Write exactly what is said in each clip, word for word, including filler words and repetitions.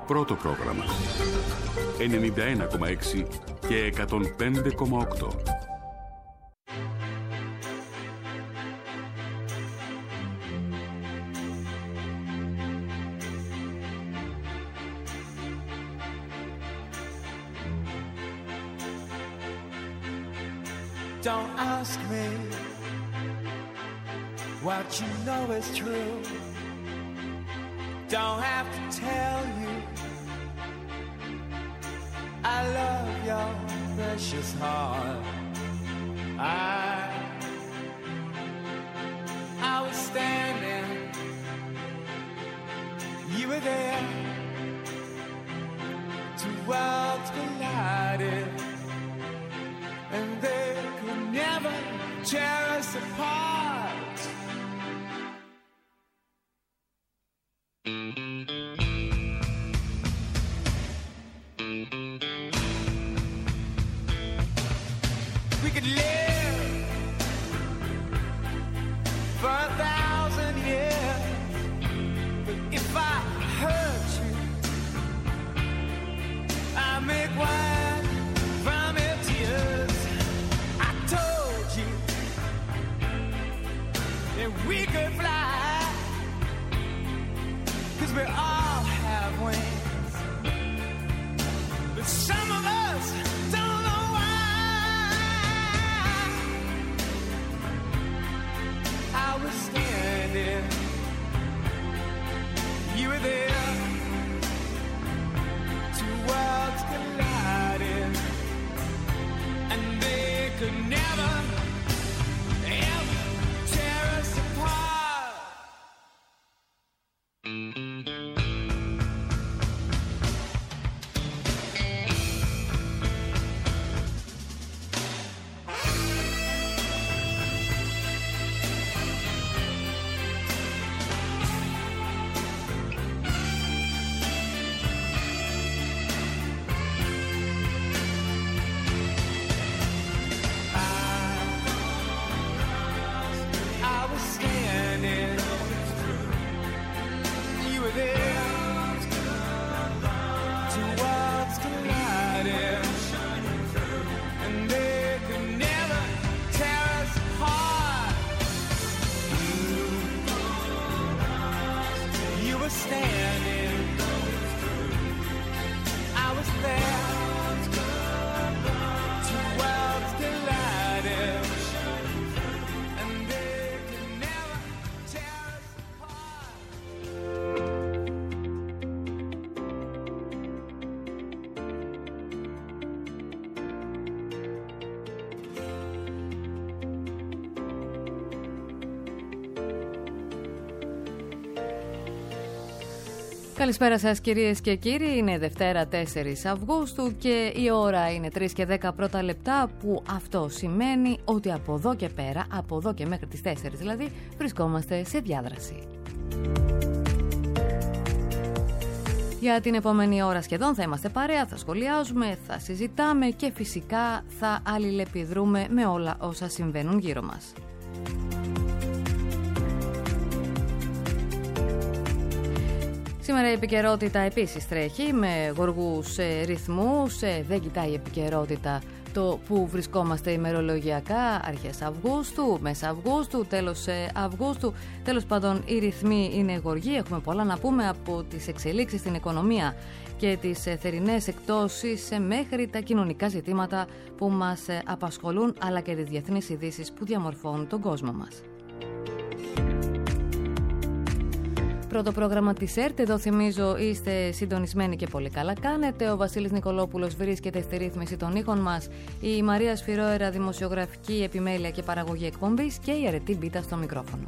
Πρώτο πρόγραμμα ενενήντα ένα κόμμα έξι και εκατόν πέντε κόμμα οκτώ. Don't ask me what you know is true. Don't have to tell you I love your precious heart. I I was standing, you were there. Two worlds collided, and they could never tear us apart. We could live for a thousand years, but if I hurt you, I make wine from your tears. I told you that we could fly, 'cause we all have wings, but some of us don't know why. I was standing, you were there. Two worlds collided, and they could never, ever tear us apart. Καλησπέρα σας κυρίες και κύριοι, είναι Δευτέρα τέσσερις Αυγούστου και η ώρα είναι τρεις και δέκα πρώτα λεπτά, που αυτό σημαίνει ότι από εδώ και πέρα, από εδώ και μέχρι τις τέσσερις δηλαδή, βρισκόμαστε σε διάδραση. Για την επόμενη ώρα σχεδόν θα είμαστε παρέα, θα σχολιάζουμε, θα συζητάμε και φυσικά θα αλληλεπιδρούμε με όλα όσα συμβαίνουν γύρω μας. Σήμερα η επικαιρότητα επίσης τρέχει με γοργούς ε, ρυθμούς, ε, δεν κοιτάει η επικαιρότητα το που βρισκόμαστε ημερολογιακά, αρχές Αυγούστου, μέσα Αυγούστου, τέλος ε, Αυγούστου. Τέλος πάντων οι ρυθμοί είναι γοργοί, έχουμε πολλά να πούμε από τις εξελίξεις στην οικονομία και τις ε, θερινές εκτόσεις ε, μέχρι τα κοινωνικά ζητήματα που μας ε, απασχολούν, αλλά και τις διεθνείς ειδήσεις που διαμορφώνουν τον κόσμο μας. Πρώτο πρόγραμμα της ΕΡΤ, εδώ θυμίζω είστε συντονισμένοι και πολύ καλά κάνετε. Ο Βασίλης Νικολόπουλος βρίσκεται στη ρύθμιση των ήχων μας, η Μαρία Σφυρόερα δημοσιογραφική επιμέλεια και παραγωγή εκπομπής και η Αρετή Μπίτα στο μικρόφωνο.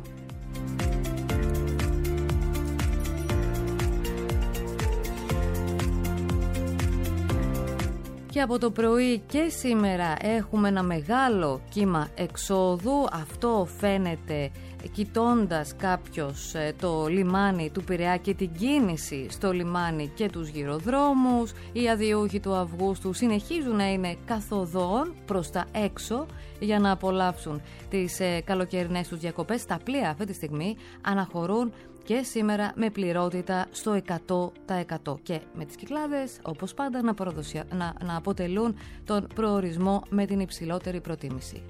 Και από το πρωί και σήμερα έχουμε ένα μεγάλο κύμα εξόδου. Αυτό φαίνεται κοιτώντας κάποιος το λιμάνι του Πειραιά και την κίνηση στο λιμάνι και τους γυροδρόμους. Οι αδειούχοι του Αυγούστου συνεχίζουν να είναι καθοδόν προς τα έξω για να απολαύσουν τις καλοκαιρινές τους διακοπές. Τα πλοία αυτή τη στιγμή αναχωρούν και σήμερα με πληρότητα στο εκατό τοις εκατό και με τις Κυκλάδες όπως πάντα να, να, να αποτελούν τον προορισμό με την υψηλότερη προτίμηση.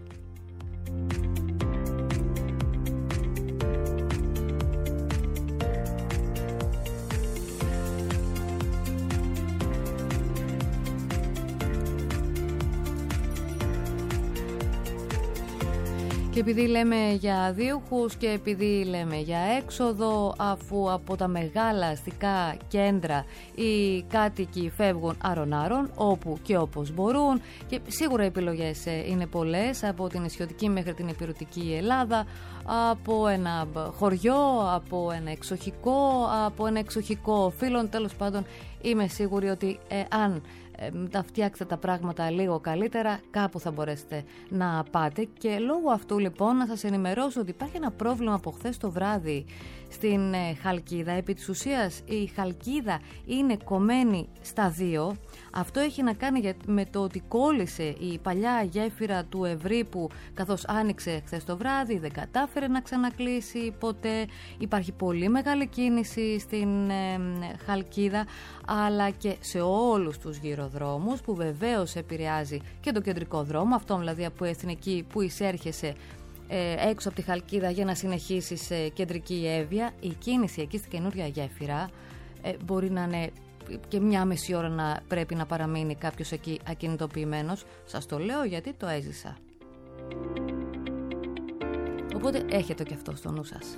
Και επειδή λέμε για δίουχους και επειδή λέμε για έξοδο, αφού από τα μεγάλα αστικά κέντρα οι κάτοικοι φεύγουν άρον-άρον όπου και όπως μπορούν, και σίγουρα οι επιλογές είναι πολλές, από την νησιωτική μέχρι την ηπειρωτική Ελλάδα, από ένα χωριό, από ένα εξοχικό, από ένα εξοχικό φίλων, τέλος πάντων είμαι σίγουρη ότι ε, αν τα φτιάξετε τα πράγματα λίγο καλύτερα, κάπου θα μπορέσετε να πάτε. Και λόγω αυτού λοιπόν να σας ενημερώσω ότι υπάρχει ένα πρόβλημα από χθες το βράδυ στην Χαλκίδα. Επί της ουσίας η Χαλκίδα είναι κομμένη στα δύο. Αυτό έχει να κάνει με το ότι κόλλησε η παλιά γέφυρα του Ευρύπου καθώς άνοιξε χθες το βράδυ, δεν κατάφερε να ξανακλείσει ποτέ. Υπάρχει πολύ μεγάλη κίνηση στην ε, Χαλκίδα, αλλά και σε όλους τους γυροδρόμους, που βεβαίως επηρεάζει και το κεντρικό δρόμο, αυτό δηλαδή από Εθνική που εισέρχεσαι ε, έξω από τη Χαλκίδα για να συνεχίσει σε κεντρική Εύβοια. Η κίνηση εκεί στην καινούρια γέφυρα ε, μπορεί να είναι και μια μισή ώρα να πρέπει να παραμείνει κάποιος εκεί ακινητοποιημένος. Σας το λέω γιατί το έζησα. Οπότε έχετε και αυτό στο νου σας.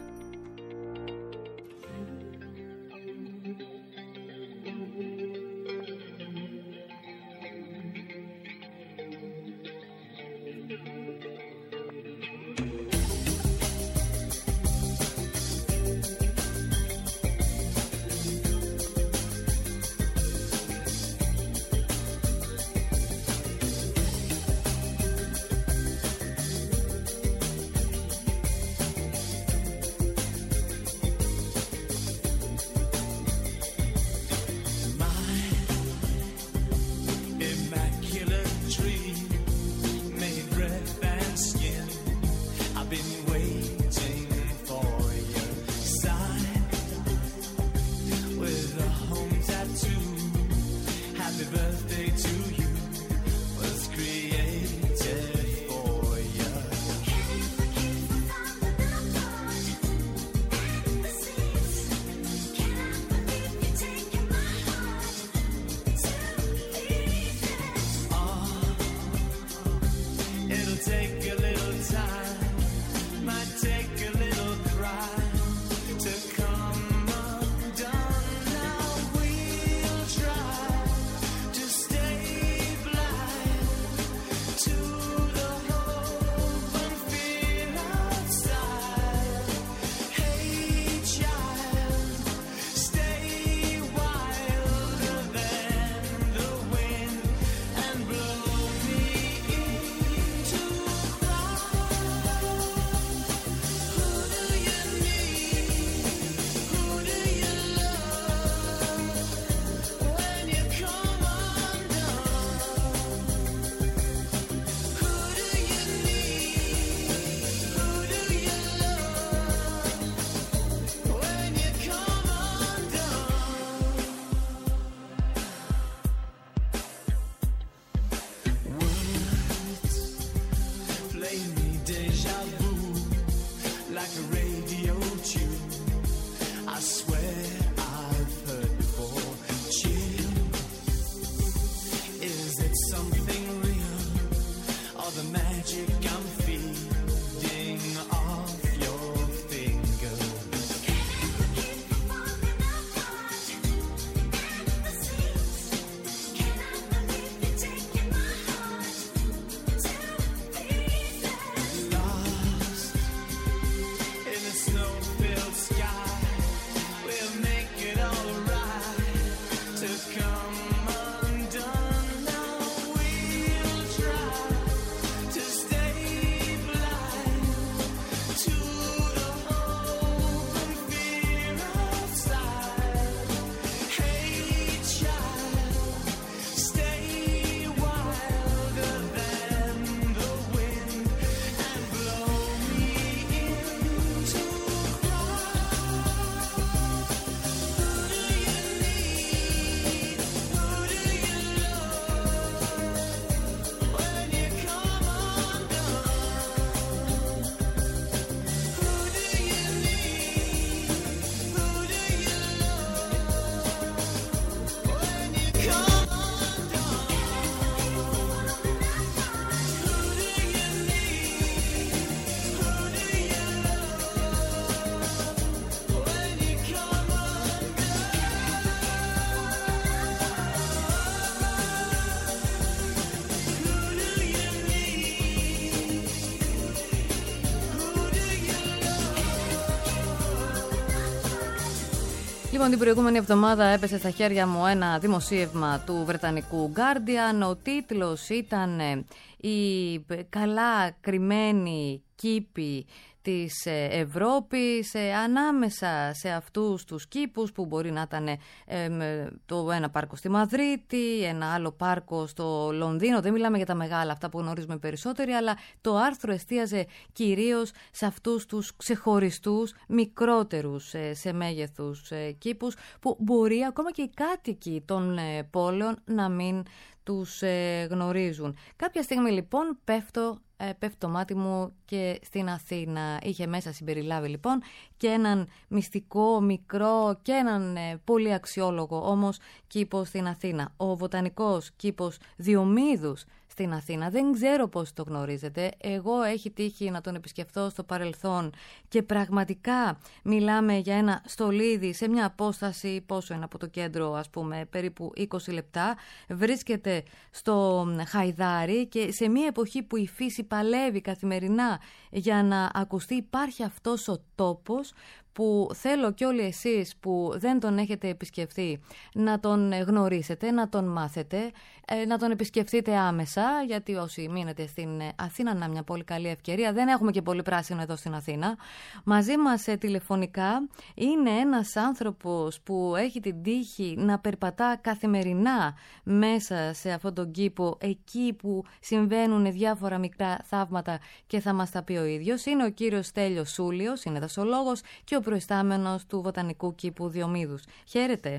Λοιπόν, την προηγούμενη εβδομάδα έπεσε στα χέρια μου ένα δημοσίευμα του βρετανικού Guardian. Ο τίτλος ήταν «Οι καλά κρυμμένοι κήποι της Ευρώπης», ανάμεσα σε αυτούς τους κήπους που μπορεί να ήταν ε, το ένα πάρκο στη Μαδρίτη, ένα άλλο πάρκο στο Λονδίνο. Δεν μιλάμε για τα μεγάλα, αυτά που γνωρίζουμε περισσότεροι, αλλά το άρθρο εστίαζε κυρίως σε αυτούς τους ξεχωριστούς, μικρότερους ε, σε μέγεθους ε, κήπους, που μπορεί ακόμα και οι κάτοικοι των ε, πόλεων να μην τους ε, γνωρίζουν. Κάποια στιγμή λοιπόν πέφτω, ε, πέφτει το μάτι μου και στην Αθήνα. Είχε μέσα συμπεριλάβει λοιπόν και έναν μυστικό, μικρό και έναν ε, πολύ αξιόλογο όμως κήπο στην Αθήνα. Ο βοτανικός κήπος Διομήδους στην Αθήνα. Δεν ξέρω πώς το γνωρίζετε. Εγώ έχει τύχει να τον επισκεφθώ στο παρελθόν και πραγματικά μιλάμε για ένα στολίδι σε μια απόσταση, πόσο είναι από το κέντρο, ας πούμε, περίπου είκοσι λεπτά. Βρίσκεται στο Χαϊδάρι και σε μια εποχή που η φύση παλεύει καθημερινά για να ακουστεί, υπάρχει αυτός ο τόπος που θέλω κι όλοι εσείς που δεν τον έχετε επισκεφθεί να τον γνωρίσετε, να τον μάθετε, να τον επισκεφτείτε άμεσα, γιατί όσοι μείνετε στην Αθήνα, να μια πολύ καλή ευκαιρία, δεν έχουμε και πολύ πράσινο εδώ στην Αθήνα. Μαζί μας τηλεφωνικά είναι ένας άνθρωπος που έχει την τύχη να περπατά καθημερινά μέσα σε αυτόν τον κήπο, εκεί που συμβαίνουν διάφορα μικρά θαύματα και θα μας τα πει ο ίδιος. Είναι ο κύριος Στέλιος Σούλιος, είναι δασολόγος και ο προϊστάμενος του Βοτανικού Κήπου Διομήδους. Χαίρετε.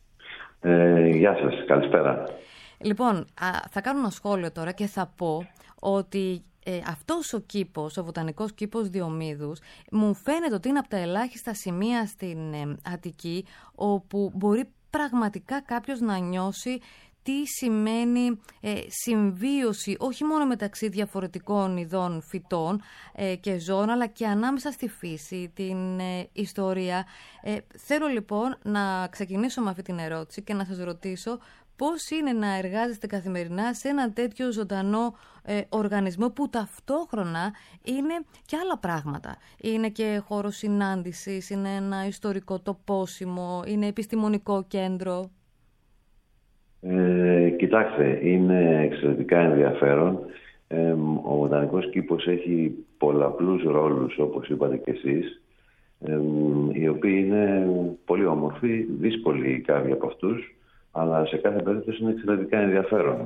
Ε, γεια σας, καλησπέρα. Λοιπόν, α, θα κάνω ένα σχόλιο τώρα και θα πω ότι ε, αυτός ο κήπος, ο Βοτανικός Κήπος Διομήδους, μου φαίνεται ότι είναι από τα ελάχιστα σημεία στην ε, Αττική όπου μπορεί πραγματικά κάποιος να νιώσει τι σημαίνει ε, συμβίωση όχι μόνο μεταξύ διαφορετικών ειδών φυτών ε, και ζώων, αλλά και ανάμεσα στη φύση, την ε, ιστορία. Ε, θέλω λοιπόν να ξεκινήσω με αυτή την ερώτηση και να σας ρωτήσω πώς είναι να εργάζεστε καθημερινά σε ένα τέτοιο ζωντανό ε, οργανισμό που ταυτόχρονα είναι και άλλα πράγματα. Είναι και χώρος συνάντησης, είναι ένα ιστορικό τοπόσιμο, είναι επιστημονικό κέντρο. Ε, κοιτάξτε, είναι εξαιρετικά ενδιαφέρον. Ε, ο Βοτανικός Κήπος έχει πολλαπλούς ρόλους, όπως είπατε κι εσείς, ε, οι οποίοι είναι πολύ όμορφοι, δύσκολοι κάποιοι από αυτούς, αλλά σε κάθε περίπτωση είναι εξαιρετικά ενδιαφέρον.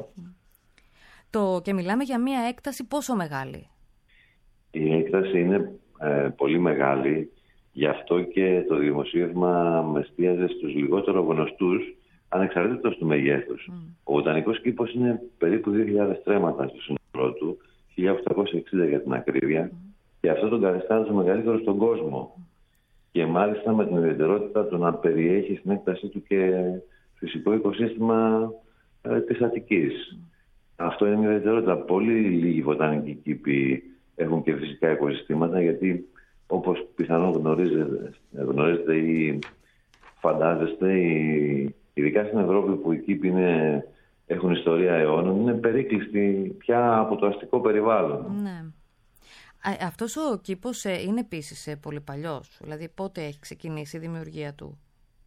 Το, και μιλάμε για μία έκταση πόσο μεγάλη? Η έκταση είναι ε, πολύ μεγάλη, γι' αυτό και το δημοσίευμα με εστίαζε στους λιγότερο γνωστούς, ανεξαρτήτως του μεγέθους. Mm. Ο Βοτανικός Κήπος είναι περίπου δύο χιλιάδες στρέμματα στο σύνολό του, χίλια οκτακόσια εξήντα για την ακρίβεια, mm. και αυτό τον καθιστά το μεγαλύτερο στον κόσμο. Mm. Και μάλιστα με την ιδιαιτερότητα του να περιέχει στην έκτασή του και φυσικό οικοσύστημα ε, της Αττικής. Mm. Αυτό είναι μια ιδιαιτερότητα. Πολύ λίγοι βοτανικοί κήποι έχουν και φυσικά οικοσυστήματα, γιατί όπως πιθανόν γνωρίζετε, γνωρίζετε ή φαντάζεστε, η ειδικά στην Ευρώπη που οι κήποι είναι, έχουν ιστορία αιώνων, είναι περίκλειστοι πια από το αστικό περιβάλλον. Ναι. Α, αυτός ο κήπος είναι επίσης πολύ παλιός. Δηλαδή πότε έχει ξεκινήσει η δημιουργία του?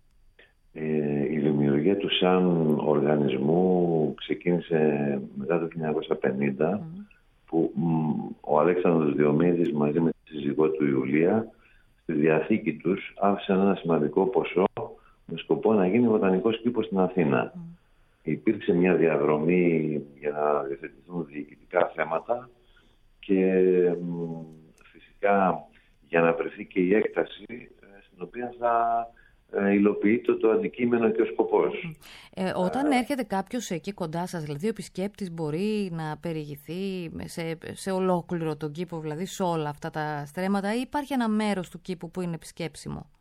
Ε, η δημιουργία του σαν οργανισμού ξεκίνησε μετά το χίλια εννιακόσια πενήντα, mm. που μ, ο Αλέξανδρος Διομήδης μαζί με τη σύζυγό του Ιουλία στη διαθήκη τους άφησαν ένα σημαντικό ποσό με σκοπό να γίνει βοτανικός κήπος στην Αθήνα. Mm. Υπήρξε μια διαδρομή για να διαθετηθούν διοικητικά θέματα και μ, φυσικά για να βρεθεί και η έκταση στην οποία θα ε, υλοποιείται το αντικείμενο και ο σκοπός. Ε, όταν ε, έρχεται κάποιος εκεί κοντά σας, δηλαδή ο επισκέπτης μπορεί να περιηγηθεί σε, σε ολόκληρο τον κήπο, δηλαδή σε όλα αυτά τα στρέμματα, ή υπάρχει ένα μέρος του κήπου που είναι επισκέψιμο?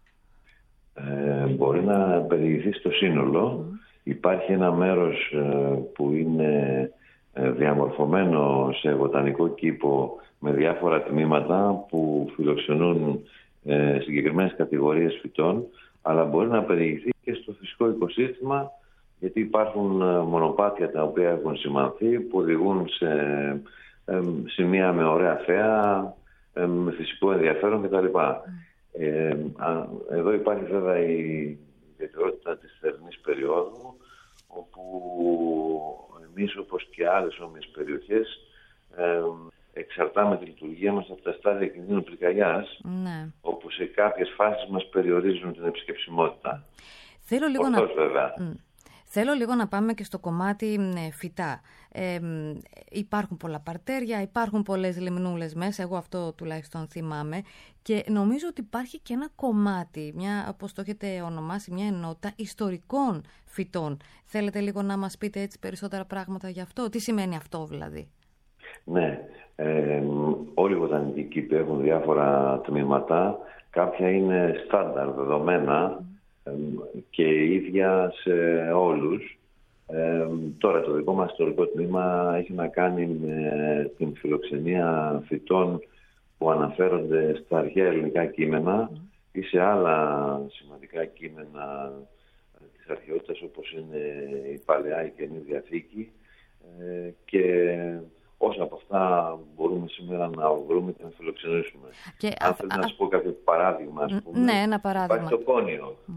Ε, μπορεί να περιηγηθεί στο σύνολο. Mm. Υπάρχει ένα μέρος ε, που είναι ε, διαμορφωμένο σε βοτανικό κήπο με διάφορα τμήματα που φιλοξενούν ε, συγκεκριμένες κατηγορίες φυτών, αλλά μπορεί να περιηγηθεί και στο φυσικό οικοσύστημα, γιατί υπάρχουν ε, μονοπάτια τα οποία έχουν σημανθεί που οδηγούν σε ε, σημεία με ωραία θέα, ε, με φυσικό ενδιαφέρον κτλ. Mm. Ε, εδώ υπάρχει βέβαια η ιδιαιτερότητα της θερινής περίοδου, όπου εμείς, όπως και άλλες όμοιες περιοχές, ε, εξαρτάμε τη λειτουργία μας από τα στάδια κινδύνου πυρκαγιάς, ναι. όπου σε κάποιες φάσεις μας περιορίζουν την επισκεψιμότητα. Θέλω λίγο, Ορθώς, να... βέβαια. Mm. Θέλω λίγο να πάμε και στο κομμάτι ε, φυτά. Ε, υπάρχουν πολλά παρτέρια, υπάρχουν πολλές λιμνούλες μέσα, εγώ αυτό τουλάχιστον θυμάμαι, και νομίζω ότι υπάρχει και ένα κομμάτι, μια, όπως το έχετε ονομάσει, μια ενότητα ιστορικών φυτών. Θέλετε λίγο να μας πείτε έτσι περισσότερα πράγματα γι' αυτό? Τι σημαίνει αυτό δηλαδή? Ναι, ε, όλοι οι βοτανικοί κήποι έχουν διάφορα τμήματα, κάποια είναι στάνταρ δεδομένα, και ίδια σε όλους. Ε, τώρα το δικό μας ιστορικό τμήμα έχει να κάνει με την φιλοξενία φυτών που αναφέρονται στα αρχαία ελληνικά κείμενα mm. ή σε άλλα σημαντικά κείμενα της αρχαιότητας, όπως είναι η Παλαιά, η Καινή Διαθήκη, ε, και όσα από αυτά μπορούμε σήμερα να βρούμε και να φιλοξενήσουμε. Και Αν α, θέλετε α, να σας πω κάποιο παράδειγμα, ας πούμε, ναι, ένα παράδειγμα. Υπάρχει το κόνιο. Mm.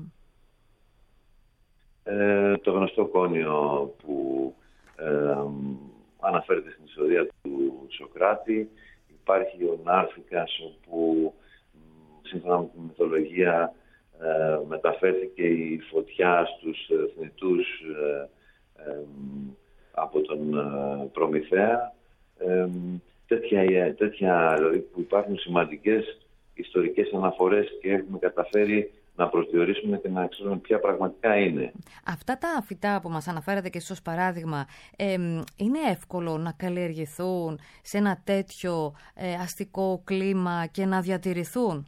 Ε, το γνωστό κόνιο που ε, αναφέρεται στην ιστορία του Σοκράτη. Υπάρχει ο Νάρθηκας, όπου σύμφωνα με τη μυθολογία ε, μεταφέρθηκε η φωτιά στους θνητούς ε, ε, από τον ε, Προμηθέα. Ε, τέτοια, τέτοια δηλαδή, που υπάρχουν σημαντικές ιστορικές αναφορές και έχουμε καταφέρει να προσδιορίσουμε και να ξέρουμε ποια πραγματικά είναι. Αυτά τα φυτά που μας αναφέρατε και εσείς ως παράδειγμα, ε, είναι εύκολο να καλλιεργηθούν σε ένα τέτοιο ε, αστικό κλίμα και να διατηρηθούν?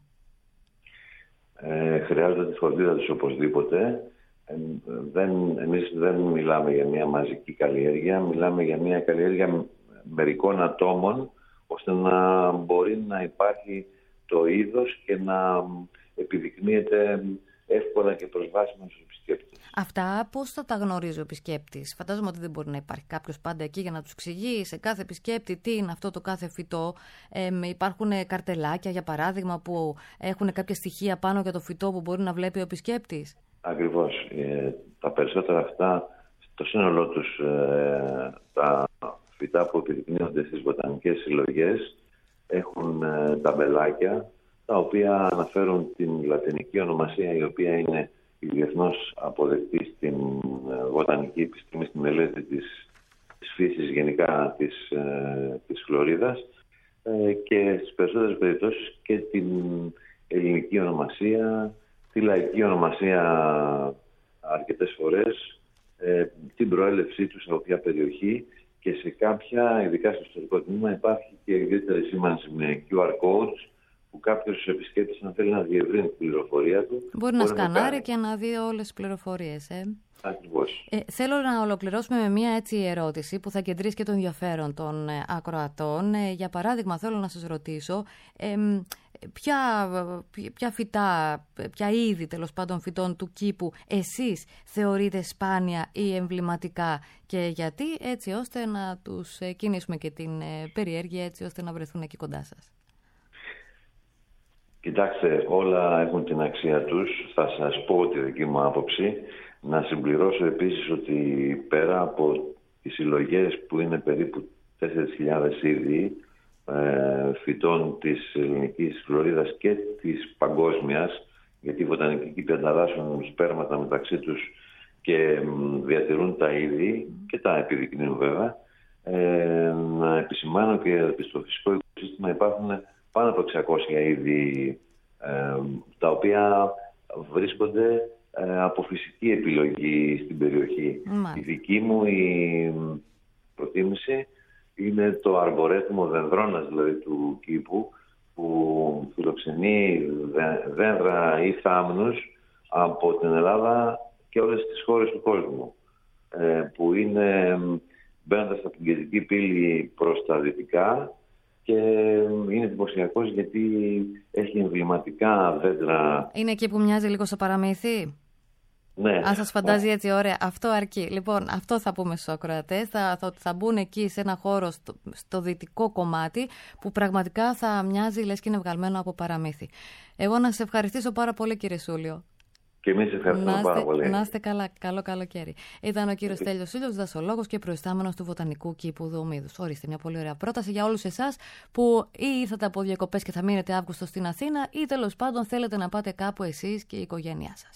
Ε, χρειάζεται τη φροντίδα τους οπωσδήποτε. Ε, δεν, εμείς δεν μιλάμε για μια μαζική καλλιέργεια, μιλάμε για μια καλλιέργεια μερικών ατόμων, ώστε να μπορεί να υπάρχει το είδος και να επιδεικνύεται εύκολα και προσβάσιμα στους επισκέπτες. Αυτά πώς θα τα γνωρίζει ο επισκέπτης? Φαντάζομαι ότι δεν μπορεί να υπάρχει κάποιος πάντα εκεί για να τους εξηγεί σε κάθε επισκέπτη τι είναι αυτό το κάθε φυτό. Ε, υπάρχουν καρτελάκια, για παράδειγμα, που έχουν κάποια στοιχεία πάνω για το φυτό που μπορεί να βλέπει ο επισκέπτης. Ακριβώς. Ε, τα περισσότερα αυτά, στο σύνολό τους, ε, τα φυτά που επιδεικνύονται στις βοτανικές συλλογές έχουν ε, ταμπελάκια, τα οποία αναφέρουν την λατινική ονομασία, η οποία είναι η διεθνώς αποδεκτή στην βοτανική επιστήμη, στη μελέτη της, της φύσης γενικά της, ε, της χλωρίδας, ε, και στις περισσότερες περιπτώσεις και την ελληνική ονομασία, τη λαϊκή ονομασία αρκετές φορές, ε, την προέλευσή τους από ποια περιοχή, και σε κάποια, ειδικά στο ιστορικό τμήμα, υπάρχει και ιδιαίτερη σήμανση με κιου αρ codes, που κάποιος επισκέπτης, αν θέλει να διευρύνει την πληροφορία του, μπορεί να σκανάρει και να δει όλες τις πληροφορίες. Ε. Ακριβώς. Ε, θέλω να ολοκληρώσουμε με μια έτσι ερώτηση που θα κεντρήσει και το ενδιαφέρον των ε, ακροατών. Ε, για παράδειγμα, θέλω να σας ρωτήσω ε, ποια, ποια φυτά, ποια είδη τέλος πάντων φυτών του κήπου εσείς θεωρείτε σπάνια ή εμβληματικά, και γιατί, έτσι ώστε να τους ε, κινήσουμε και την ε, περιέργεια, έτσι ώστε να βρεθούν εκεί κοντά σας. Κοιτάξτε, όλα έχουν την αξία τους. Θα σας πω τη δική μου άποψη. Να συμπληρώσω επίσης ότι πέρα από τις συλλογές που είναι περίπου τέσσερις χιλιάδες είδη ε, φυτών της ελληνικής φλωρίδας και της παγκόσμιας, γιατί οι βοτανικοί κήποι ανταλλάσσουν σπέρματα μεταξύ τους και διατηρούν τα είδη και τα επιδεικνύουν βέβαια, ε, να επισημάνω και στο φυσικό οικοσύστημα υπάρχουν πάνω από εξακόσια είδη, ε, τα οποία βρίσκονται ε, από φυσική επιλογή στην περιοχή. Mm. Η δική μου η προτίμηση είναι το αρμπορέτιμο δενδρώνας, δηλαδή του κήπου, που φιλοξενεί δέντρα ή θάμνους από την Ελλάδα και όλες τις χώρες του κόσμου, ε, που είναι μπαίνοντας από την Κεντρική Πύλη προς τα δυτικά, και είναι εντυπωσιακός γιατί έχει εμβληματικά δέντρα. Είναι εκεί που μοιάζει λίγο στο παραμύθι. Ναι. Αν σας φαντάζει έτσι ωραία, αυτό αρκεί. Λοιπόν, αυτό θα πούμε στους ακροατές. Θα, θα, θα μπουν εκεί σε ένα χώρο στο, στο δυτικό κομμάτι που πραγματικά θα μοιάζει λες και είναι βγαλμένο από παραμύθι. Εγώ να σε ευχαριστήσω πάρα πολύ, κύριε Σούλιο. Και εμείς ευχαριστούμε να πάρα είστε, πολύ. Να είστε καλά, καλό καλοκαίρι. Ήταν ο κύριος Στέλιος Ήλιος, δασολόγος και προϊστάμενος του Βοτανικού Κήπου Δομίδους. Ορίστε, μια πολύ ωραία πρόταση για όλους εσάς που ή ήρθατε από διακοπές και θα μείνετε Αύγουστο στην Αθήνα, ή τέλος πάντων θέλετε να πάτε κάπου εσείς και η οικογένειά σας.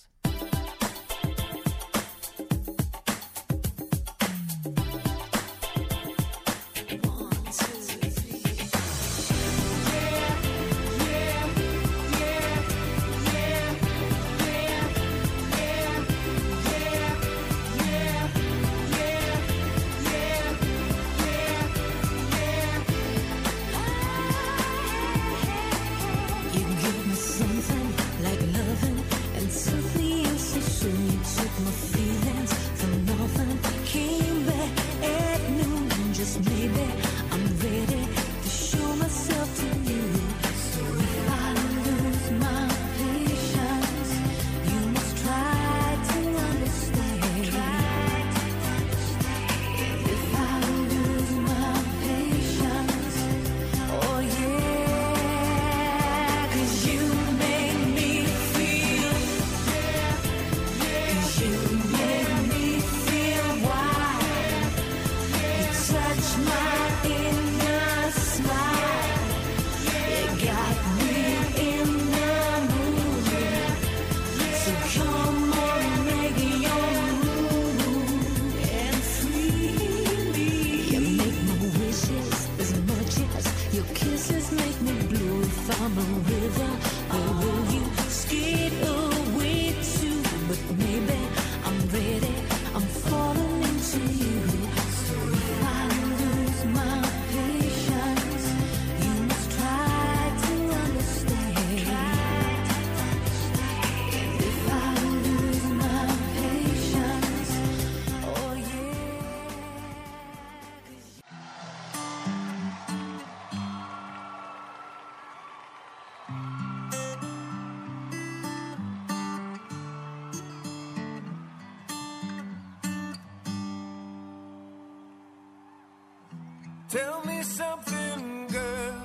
Tell me something, girl.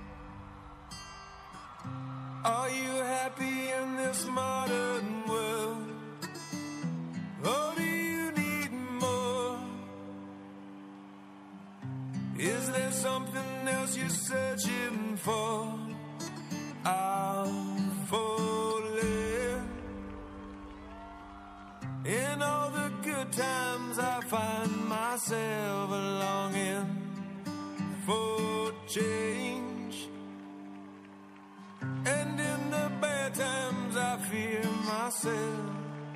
Are you happy in this modern world? Or do you need more? Is there something else you're searching for? I'm falling. In all the good times I find myself longing for change, and in the bad times I fear myself.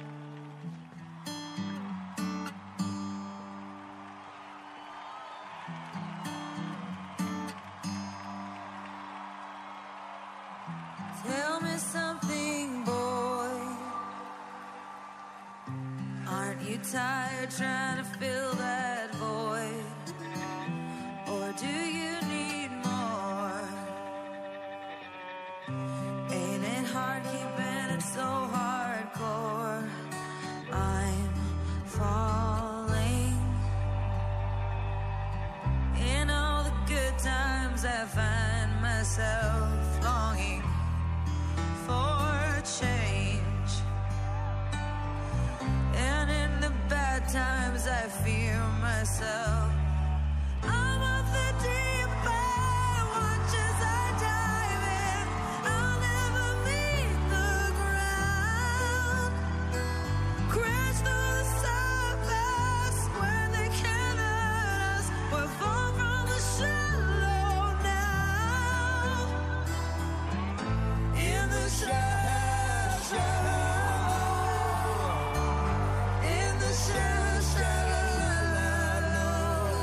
Tell me something, boy. Aren't you tired trying to fill that void? Or do you need more? Ain't it hard keeping it so hardcore? I'm falling. In all the good times I find myself longing for change, and in the bad times I fear myself. I'm of the deep end, watch as I dive in. I'll never meet the ground. Crash through the surface where they can't hurt us. We're far from the shallow now. In the shallow, shallow, in the shallow, shallow.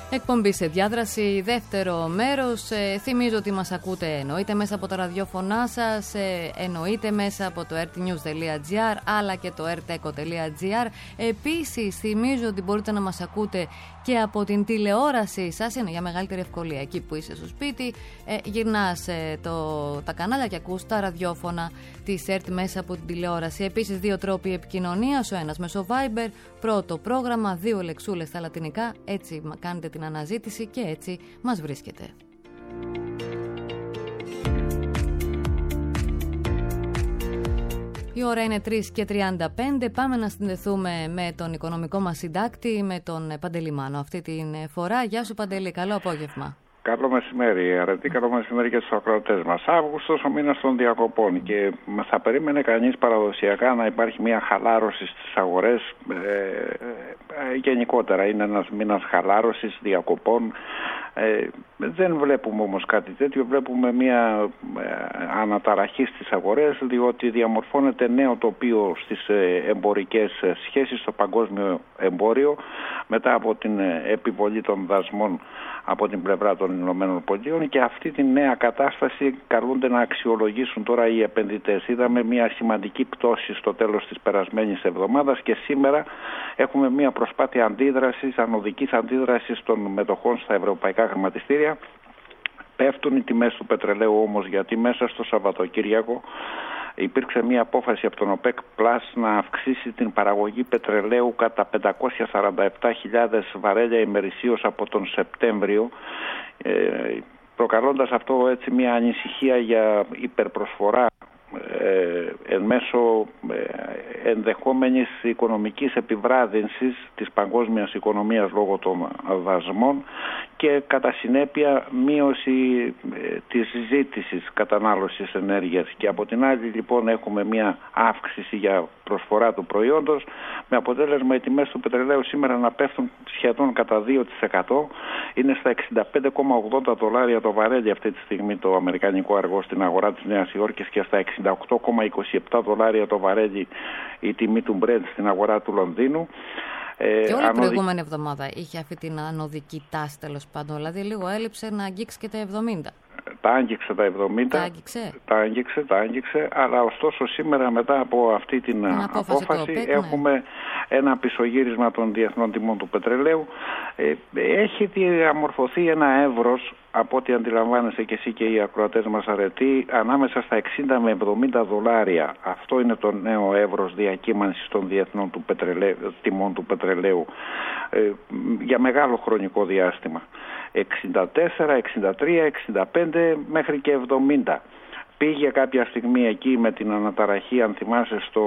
Εκπομπή σε διάδραση, δεύτερο μέρος. Ε, θυμίζω ότι μας ακούτε εννοείται μέσα από τα ραδιόφωνά σας, ε, εννοείται μέσα από το r t news dot g r αλλά και το r t eco dot g r. Επίσης θυμίζω ότι μπορείτε να μας ακούτε και από την τηλεόραση σας, είναι για μεγαλύτερη ευκολία εκεί που είσαι στο σπίτι. Ε, γυρνάς ε, το, τα κανάλια και ακούς τα ραδιόφωνα της ΕΡΤ μέσα από την τηλεόραση. Επίσης δύο τρόποι επικοινωνίας, ο ένας μέσω Viber, πρώτο πρόγραμμα, δύο λεξούλες στα λατινικά, έτσι κάνετε την αναζήτηση και έτσι μας βρίσκετε. Η ώρα είναι τρεις και τριάντα πέντε. Πάμε να συνδεθούμε με τον οικονομικό μας συντάκτη, με τον Παντελή Μάνο αυτή την φορά. Γεια σου Παντελή, καλό απόγευμα. Καλό μεσημέρι, αρετή, καλό μεσημέρι και στους ακροατές μας. Αύγουστος, ο μήνας των διακοπών, και θα περίμενε κανείς παραδοσιακά να υπάρχει μια χαλάρωση στις αγορές. Ε, ε, γενικότερα είναι ένας μήνας χαλάρωσης, διακοπών. Ε, δεν βλέπουμε όμως κάτι τέτοιο, βλέπουμε μια ε, αναταραχή στις αγορές, διότι διαμορφώνεται νέο τοπίο στις ε, εμπορικές σχέσεις στο παγκόσμιο εμπόριο μετά από την ε, επιβολή των δασμών από την πλευρά των Ηνωμένων Πολιτειών, και αυτή τη νέα κατάσταση καλούνται να αξιολογήσουν τώρα οι επενδυτές. Είδαμε μια σημαντική πτώση στο τέλος της περασμένης εβδομάδας και σήμερα έχουμε μια προσπάθεια αντίδρασης, ανωδικής αντίδρασης των μετοχών στα ευρωπαϊκά χρηματιστήρια. Πέφτουν οι τιμές του πετρελαίου όμως, γιατί μέσα στο Σαββατοκύριακο υπήρξε μια απόφαση από τον ΟΠΕΚ Plus να αυξήσει την παραγωγή πετρελαίου κατά πεντακόσιες σαράντα επτά χιλιάδες βαρέλια ημερησίως από τον Σεπτέμβριο, ε, προκαλώντας αυτό έτσι μια ανησυχία για υπερπροσφορά ε, εν μέσω ε, ενδεχόμενης οικονομικής επιβράδυνσης της παγκόσμιας οικονομίας λόγω των δασμών και κατά συνέπεια μείωση ε, της ζήτησης κατανάλωσης ενέργειας. Και από την άλλη λοιπόν έχουμε μια αύξηση για προσφορά του προϊόντος, με αποτέλεσμα οι τιμές του πετρελαίου σήμερα να πέφτουν σχεδόν κατά δύο τοις εκατό. Είναι στα εξήντα πέντε κόμμα ογδόντα δολάρια το βαρέλι αυτή τη στιγμή το αμερικανικό αργό στην αγορά της Νέας Υόρκης, και στα εξήντα οκτώ κόμμα είκοσι επτά δολάρια το βαρέλι η τιμή του Brent στην αγορά του Λονδίνου. Και όλη ανωδη... η προηγούμενη εβδομάδα είχε αυτή την ανωδική τάση, τέλος πάντων. Δηλαδή λίγο έλειψε να αγγίξει και τα εβδομήντα. Τα άγγιξε τα εβδομήντα. Τα άγγιξε. Τα άγγιξε, τα άγγιξε. Αλλά ωστόσο σήμερα μετά από αυτή την, την απόφαση, απόφαση ΟΠΕΚ, έχουμε ναι. ένα πισωγύρισμα των διεθνών τιμών του πετρελαίου. Ε, έχει διαμορφωθεί ένα εύρος, από ό,τι αντιλαμβάνεσαι και εσύ και οι ακροατές μας αρετοί, ανάμεσα στα εξήντα με εβδομήντα δολάρια. Αυτό είναι το νέο εύρος διακύμανσης των διεθνών του πετρελαίου, τιμών του πετρελαίου ε, για μεγάλο χρονικό διάστημα. εξήντα τέσσερα, εξήντα τρία, εξήντα πέντε μέχρι και εβδομήντα. Πήγε κάποια στιγμή εκεί με την αναταραχή, αν θυμάσαι, στο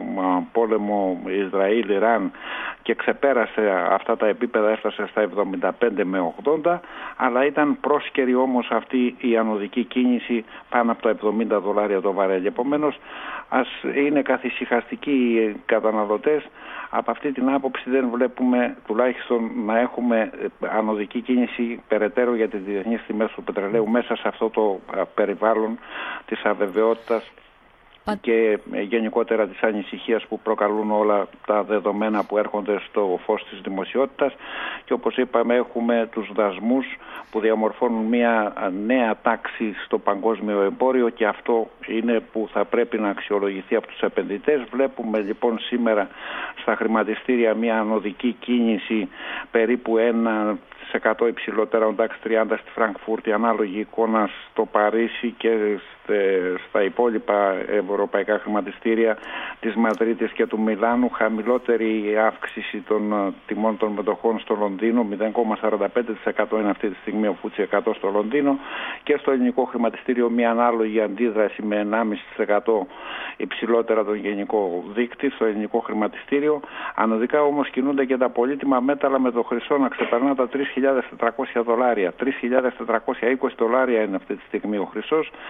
πόλεμο Ισραήλ-Ιράν και ξεπέρασε αυτά τα επίπεδα, έφτασε στα εβδομήντα πέντε με ογδόντα, αλλά ήταν πρόσκαιρη όμως αυτή η ανωδική κίνηση πάνω από τα εβδομήντα δολάρια το βαρέλι. Επομένως, ας είναι καθησυχαστικοί οι καταναλωτές. Από αυτή την άποψη δεν βλέπουμε τουλάχιστον να έχουμε ανωδική κίνηση περαιτέρω για τις διεθνείς τιμές του πετρελαίου μέσα σε αυτό το περιβάλλον της αβεβαιότητας Πα... και γενικότερα της ανησυχίας που προκαλούν όλα τα δεδομένα που έρχονται στο φως της δημοσιότητας. Και όπως είπαμε, έχουμε τους δασμούς που διαμορφώνουν μια νέα τάξη στο παγκόσμιο εμπόριο, και αυτό είναι που θα πρέπει να αξιολογηθεί από τους επενδυτές. Βλέπουμε λοιπόν σήμερα στα χρηματιστήρια μια ανωδική κίνηση περίπου ένα τοις εκατό υψηλότερα, ο ντάξ τριάντα στη Φραγκφούρτη, ανάλογη εικόνα στο Παρίσι και στα υπόλοιπα ευρωπαϊκά χρηματιστήρια της Μαδρίτης και του Μιλάνου. Χαμηλότερη αύξηση των τιμών των μετοχών στο Λονδίνο, μηδέν κόμμα σαράντα πέντε τοις εκατό είναι αυτή τη στιγμή ο φούτσι εκατό στο Λονδίνο, και στο ελληνικό χρηματιστήριο μια ανάλογη αντίδραση με ενάμιση κόμμα πέντε τοις εκατό υψηλότερα τον γενικό δείκτη στο ελληνικό χρηματιστήριο. Ανωδικά όμως κινούνται και τα πολύτιμα μέταλλα, με το χρυσό να ξεπερνά τα τρεις χιλιάδες τετρακόσια δολάρια. τρεις χιλιάδες τετρακόσια είκοσι δολάρια είναι αυτή τη στιγμή ο χρυσός, που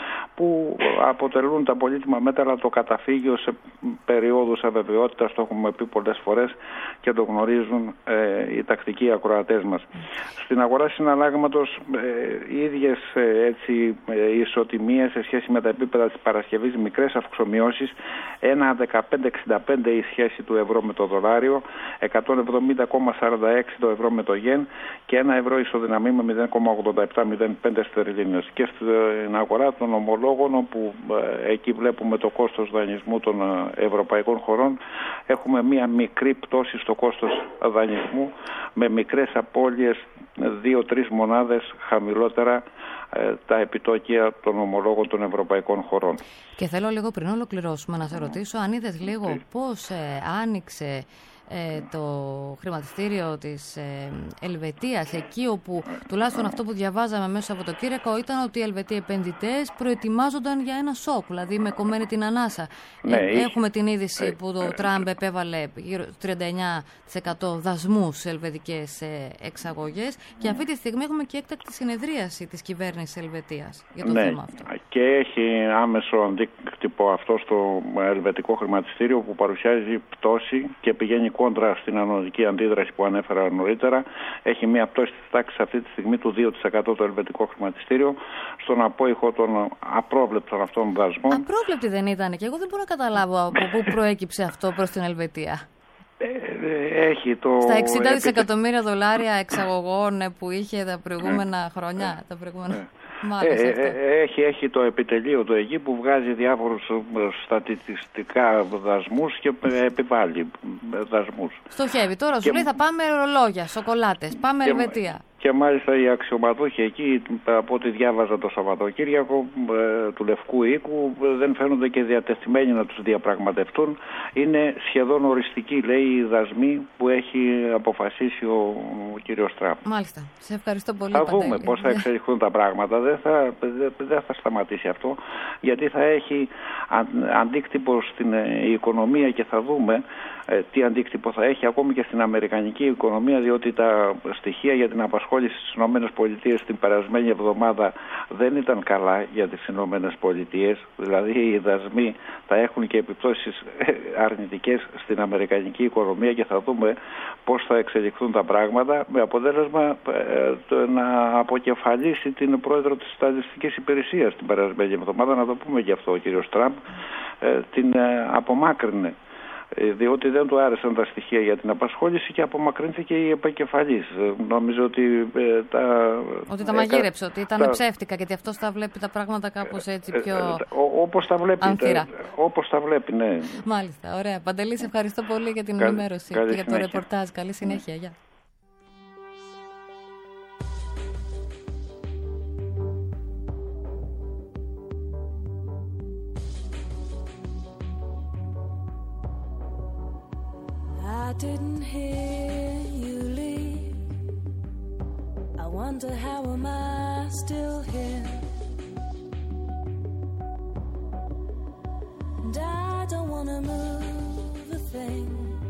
αφού αποτελούν τα πολύτιμα μέταλλα το καταφύγιο σε περιόδους αβεβαιότητας, το έχουμε πει πολλές φορές και το γνωρίζουν ε, οι τακτικοί ακροατές μας. Στην αγορά συναλλάγματος ε, οι ίδιες ε, έτσι, ε, ισοτιμίες σε σχέση με τα επίπεδα της Παρασκευής, μικρές αυξομοιώσεις, ένα κόμμα δεκαπέντε εξήντα πέντε η σχέση του ευρώ με το δολάριο, εκατόν εβδομήντα κόμμα σαράντα έξι το ευρώ με το γεν και ένα ευρώ ισοδυναμεί με μηδέν κόμμα ογδόντα επτά μηδέν πέντε στερλίνες. Και στην αγορά των ομολόγων, όπου ε, εκεί βλέπουμε το κόστος δανεισμού των ε, ευρωπαϊκών χωρών, έχουμε μία μικρή πτώση στο κόστος δανεισμού με μικρές απώλειες δύο τρεις μονάδες χαμηλότερα ε, τα επιτόκια των ομολόγων των ευρωπαϊκών χωρών. Και θέλω λίγο πριν ολοκληρώσουμε να σε ρωτήσω αν είδες λίγο πώς ε, άνοιξε ε, το χρηματιστήριο της ε, Ελβετίας, εκεί όπου τουλάχιστον αυτό που διαβάζαμε μέσα από το Σαββατοκύριακο ήταν ότι οι Ελβετοί επενδυτές προετοιμάζονταν για ένα σοκ, δηλαδή με κομμένη την ανάσα. Ναι, ε, είχε... Έχουμε την είδηση που το Τραμπ επέβαλε γύρω τριάντα εννέα τοις εκατό δασμούς σε ελβετικές ε, εξαγωγές και αυτή τη στιγμή έχουμε και έκτακτη συνεδρίαση της κυβέρνησης Ελβετίας για το ναι, θέμα αυτό. Και έχει άμεσο αντίκτυπο αυτό στο ελβετικό χρηματιστήριο που παρουσιάζει πτώση και πηγαίνει κόντρα στην ανωδική αντίδραση που ανέφερα νωρίτερα. Έχει μια πτώση της τάξης αυτή τη στιγμή του δύο τοις εκατό το ελβετικό χρηματιστήριο στον απόϊχο των απρόβλεπτων αυτών δασμών. Απρόβλεπτη δεν ήταν και εγώ δεν μπορώ να καταλάβω από πού προέκυψε αυτό προς την Ελβετία. Έχει το... Στα εξήντα δισεκατομμύρια δολάρια εξαγωγών που είχε τα προηγούμενα χρόνια. Τα προηγούμενα... Ε, ε, έχει, έχει το επιτελείο του εκεί που βγάζει διάφορους στατιστικά δασμούς και επιβάλλει δασμούς. Στοχεύει τώρα, σου και... λέει θα πάμε ρολόγια, σοκολάτες, πάμε και... Ελβετία. Και μάλιστα οι αξιωματούχοι εκεί, από ό,τι διάβαζα το Σαββατοκύριακο, ε, του Λευκού Οίκου, δεν φαίνονται και διατεθειμένοι να τους διαπραγματευτούν. Είναι σχεδόν οριστικοί, λέει, οι δασμοί που έχει αποφασίσει ο, ο κύριος Τραμπ. Μάλιστα. Σε ευχαριστώ πολύ. Θα δούμε πώς θα εξελιχθούν τα πράγματα. Δεν θα, δεν θα σταματήσει αυτό, γιατί θα έχει αντίκτυπο στην οικονομία και θα δούμε ε, τι αντίκτυπο θα έχει ακόμη και στην αμερικανική οικονομία, διότι τα στοιχεία για την απασχόληση στις ΗΠΑ την περασμένη εβδομάδα δεν ήταν καλά για τις ΗΠΑ. Δηλαδή οι δασμοί θα έχουν και επιπτώσεις αρνητικές στην αμερικανική οικονομία και θα δούμε πώς θα εξελιχθούν τα πράγματα, με αποτέλεσμα ε, το να αποκεφαλίσει την πρόεδρο της Στατιστικής Υπηρεσίας την περασμένη εβδομάδα, να το πούμε και αυτό ο κύριος Τραμπ, ε, την ε, απομάκρυνε. Διότι δεν του άρεσαν τα στοιχεία για την απασχόληση και απομακρύνθηκε η επικεφαλής. Νομίζω ότι ε, τα... Ότι τα μαγείρεψε, ότι ήταν τα... ψεύτικα, γιατί αυτός τα βλέπει τα πράγματα κάπως έτσι πιο... Ε, ε, όπως τα βλέπει, τα, όπως τα βλέπει, ναι. Μάλιστα, ωραία. Παντελή, σε ευχαριστώ πολύ για την ενημέρωση και για το ρεπορτάζ. Καλή συνέχεια, γεια. I didn't hear you leave. I wonder how am I still here? And I don't wanna move a thing.